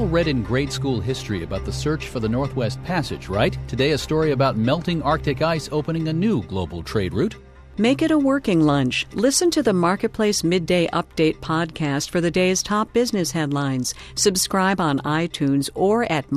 read in grade school history about the search for the Northwest Passage, right? Today, a story about melting Arctic ice opening a new global trade route. Make it a working lunch. Listen to the Marketplace Midday Update podcast for the day's top business headlines. Subscribe on iTunes or at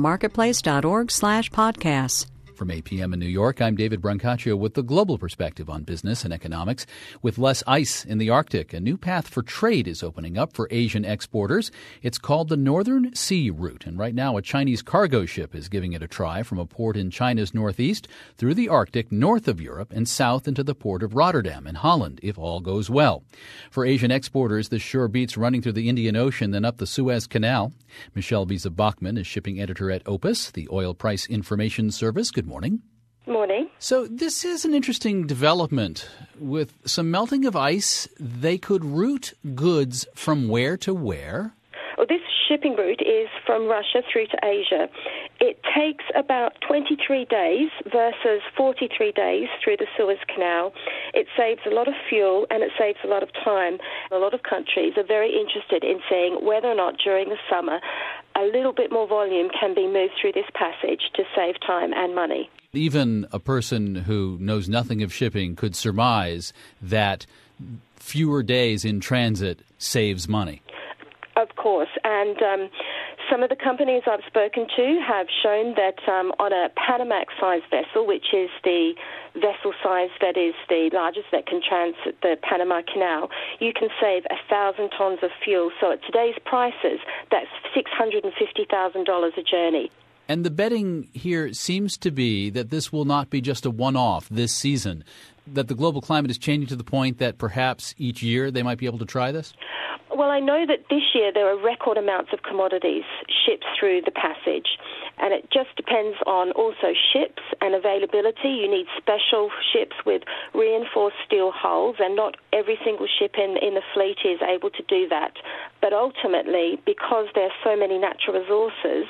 marketplace.org/podcasts. From 8 p.m. in New York, I'm David Brancaccio with the global perspective on business and economics. With less ice in the Arctic, a new path for trade is opening up for Asian exporters. It's called the Northern Sea Route, and right now a Chinese cargo ship is giving it a try from a port in China's northeast through the Arctic north of Europe and south into the port of Rotterdam in Holland, if all goes well. For Asian exporters, this sure beats running through the Indian Ocean then up the Suez Canal. Michelle Wiese-Bachmann is shipping editor at OPIS, the oil price information service. Good morning. Morning. So this is an interesting development. With some melting of ice, they could route goods from where to where? Well, this shipping route is from Russia through to Asia. It takes about 23 days versus 43 days through the Suez Canal. It saves a lot of fuel and it saves a lot of time. A lot of countries are very interested in seeing whether or not during the summer a little bit more volume can be moved through this passage to save time and money. Even a person who knows nothing of shipping could surmise that fewer days in transit saves money. Of course, and some of the companies I've spoken to have shown that on a Panamax-sized vessel, which is the vessel size that is the largest that can transit the Panama Canal, you can save 1,000 tons of fuel. So at today's prices, that's $650,000 a journey. And the betting here seems to be that this will not be just a one-off this season, that the global climate is changing to the point that perhaps each year they might be able to try this? Well, I know that this year there are record amounts of commodities shipped through the passage, and it just depends on also ships and availability. You need special ships with reinforced steel hulls, and not every single ship in the fleet is able to do that. But ultimately, because there are so many natural resources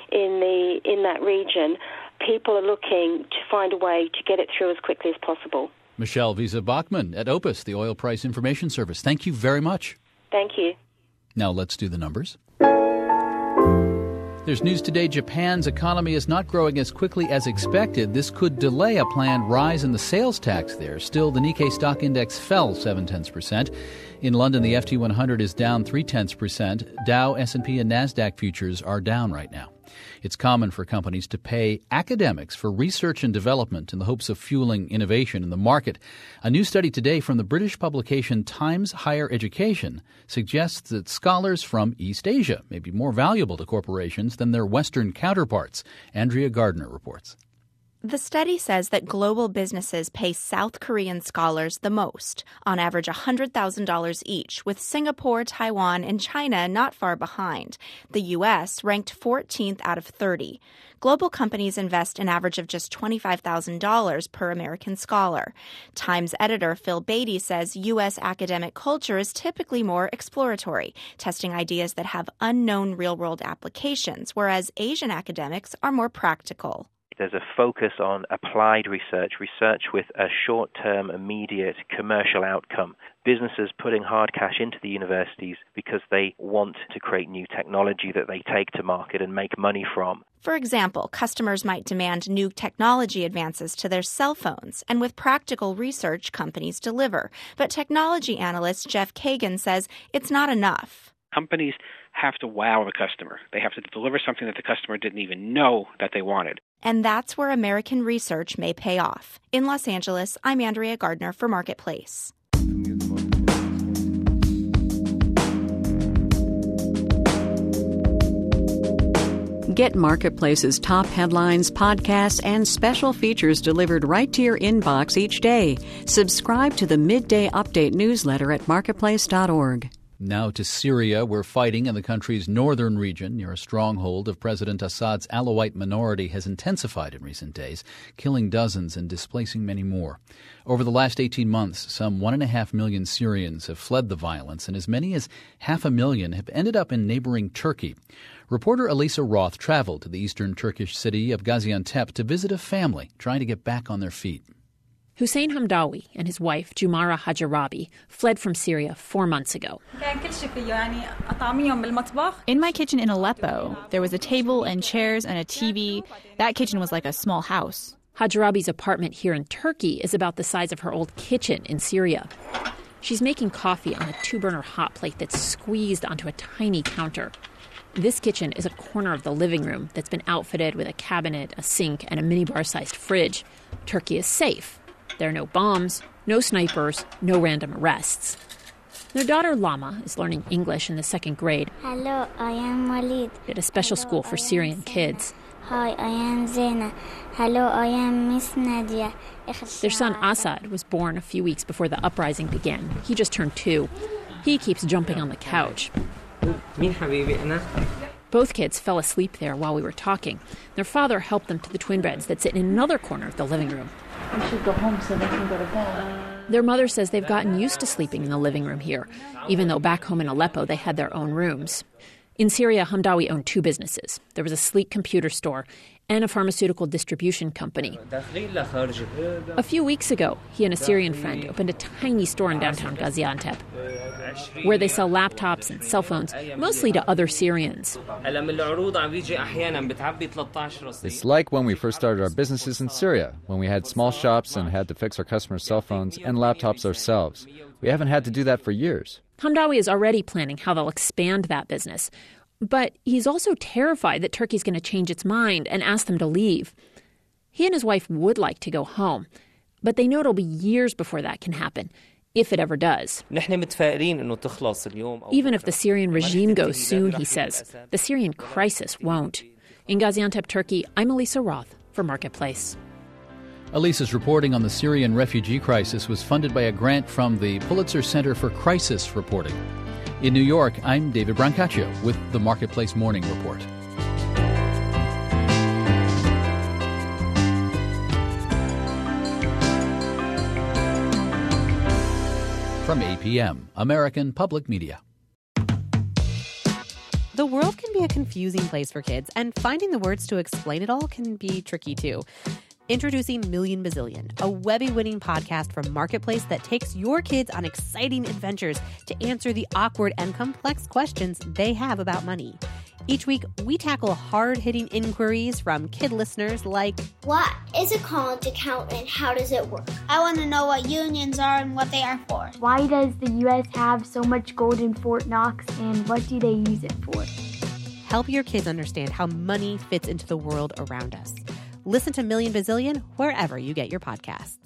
in that region, people are looking to find a way to get it through as quickly as possible. Michelle Wiese-Bachmann at OPIS, the Oil Price Information Service. Thank you very much. Thank you. Now let's do the numbers. There's news today. Japan's economy is not growing as quickly as expected. This could delay a planned rise in the sales tax there. Still, the Nikkei stock index fell 0.7%. In London, the FT 100 is down 0.3%. Dow, S&P, and NASDAQ futures are down right now. It's common for companies to pay academics for research and development in the hopes of fueling innovation in the market. A new study today from the British publication Times Higher Education suggests that scholars from East Asia may be more valuable to corporations than their Western counterparts. Andrea Gardner reports. The study says that global businesses pay South Korean scholars the most, on average $100,000 each, with Singapore, Taiwan, and China not far behind. The U.S. ranked 14th out of 30. Global companies invest an average of just $25,000 per American scholar. Times editor Phil Beatty says U.S. academic culture is typically more exploratory, testing ideas that have unknown real-world applications, whereas Asian academics are more practical. There's a focus on applied research with a short-term, immediate commercial outcome. Businesses putting hard cash into the universities because they want to create new technology that they take to market and make money from. For example, customers might demand new technology advances to their cell phones, and with practical research, companies deliver. But technology analyst Jeff Kagan says it's not enough. Companies have to wow the customer. They have to deliver something that the customer didn't even know that they wanted. And that's where American research may pay off. In Los Angeles, I'm Andrea Gardner for Marketplace. Get Marketplace's top headlines, podcasts, and special features delivered right to your inbox each day. Subscribe to the Midday Update newsletter at marketplace.org. Now to Syria, where fighting in the country's northern region near a stronghold of President Assad's Alawite minority has intensified in recent days, killing dozens and displacing many more. Over the last 18 months, some 1.5 million Syrians have fled the violence, and as many as 500,000 have ended up in neighboring Turkey. Reporter Elisa Roth traveled to the eastern Turkish city of Gaziantep to visit a family trying to get back on their feet. Hussein Hamdawi and his wife, Jumara Hajarabi, fled from Syria 4 months ago. In my kitchen in Aleppo, there was a table and chairs and a TV. That kitchen was like a small house. Hajarabi's apartment here in Turkey is about the size of her old kitchen in Syria. She's making coffee on a 2-burner hot plate that's squeezed onto a tiny counter. This kitchen is a corner of the living room that's been outfitted with a cabinet, a sink, and a minibar-sized fridge. Turkey is safe. There are no bombs, no snipers, no random arrests. Their daughter Lama is learning English in the 2nd grade. Hello, I am Walid. At a special school for Syrian kids. Hi, I am Zena. Hello, I am Miss Nadia. Their son Asad was born a few weeks before the uprising began. He just turned 2. He keeps jumping on the couch. Both kids fell asleep there while we were talking. Their father helped them to the twin beds that sit in another corner of the living room. We should go home so they can go to bed. Their mother says they've gotten used to sleeping in the living room here, even though back home in Aleppo they had their own rooms. In Syria, Hamdawi owned 2 businesses. There was a sleek computer store and a pharmaceutical distribution company. A few weeks ago, he and a Syrian friend opened a tiny store in downtown Gaziantep, where they sell laptops and cell phones, mostly to other Syrians. It's like when we first started our businesses in Syria, when we had small shops and had to fix our customers' cell phones and laptops ourselves. We haven't had to do that for years. Hamdawi is already planning how they'll expand that business. But he's also terrified that Turkey's going to change its mind and ask them to leave. He and his wife would like to go home, but they know it'll be years before that can happen, if it ever does. Even if the Syrian regime goes soon, he says, the Syrian crisis won't. In Gaziantep, Turkey, I'm Elisa Roth for Marketplace. Elisa's reporting on the Syrian refugee crisis was funded by a grant from the Pulitzer Center for Crisis Reporting. In New York, I'm David Brancaccio with the Marketplace Morning Report. From APM, American Public Media. The world can be a confusing place for kids, and finding the words to explain it all can be tricky too. Introducing Million Bazillion, a Webby-winning podcast from Marketplace that takes your kids on exciting adventures to answer the awkward and complex questions they have about money. Each week, we tackle hard-hitting inquiries from kid listeners like, what is a college account and how does it work? I want to know what unions are and what they are for. Why does the U.S. have so much gold in Fort Knox, and what do they use it for? Help your kids understand how money fits into the world around us. Listen to Million Bazillion wherever you get your podcasts.